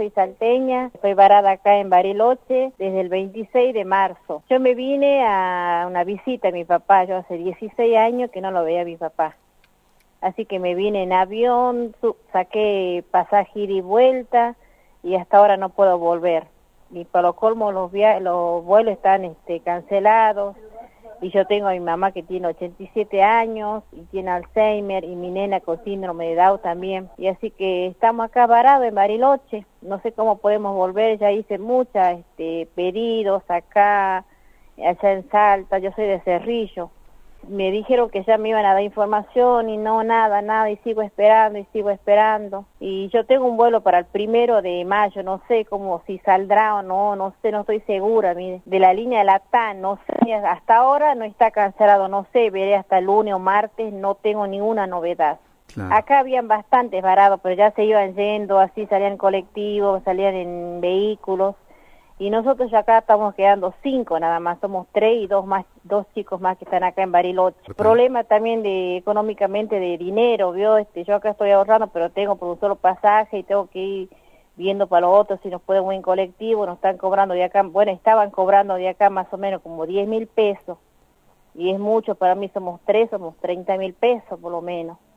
soy salteña, estoy varada acá en Bariloche desde el 26 de marzo. Yo me vine a una visita a mi papá, yo hace 16 años que no lo veía a mi papá. Así que me vine en avión, saqué pasaje ida y vuelta y hasta ahora no puedo volver. Y para lo colmo los vuelos están cancelados. Y yo tengo a mi mamá que tiene 87 años y tiene Alzheimer y mi nena con síndrome de Down también. Y así que estamos acá varados en Bariloche. No sé cómo podemos volver, ya hice muchos pedidos acá, allá en Salta, yo soy de Cerrillo. Me dijeron que ya me iban a dar información y no, nada, y sigo esperando. Y yo tengo un vuelo para el 1 de mayo, no sé cómo, si saldrá o no sé, no estoy segura, mire, de la línea de Latam, no sé, hasta ahora no está cancelado, no sé, veré hasta el lunes o martes, no tengo ninguna novedad. Claro. Acá habían bastantes varados, pero ya se iban yendo, así salían colectivos, salían en vehículos. Y nosotros ya acá estamos quedando 5 nada más, somos 3 y dos chicos más que están acá en Bariloche. Okay. Problema también económicamente de dinero, ¿vio? Yo acá estoy ahorrando, pero tengo por un solo pasaje y tengo que ir viendo para los otros si nos pueden ir en colectivo, nos están cobrando de acá, bueno, estaban cobrando de acá más o menos como 10.000 pesos. Y es mucho, para mí somos 3, somos 30.000 pesos por lo menos.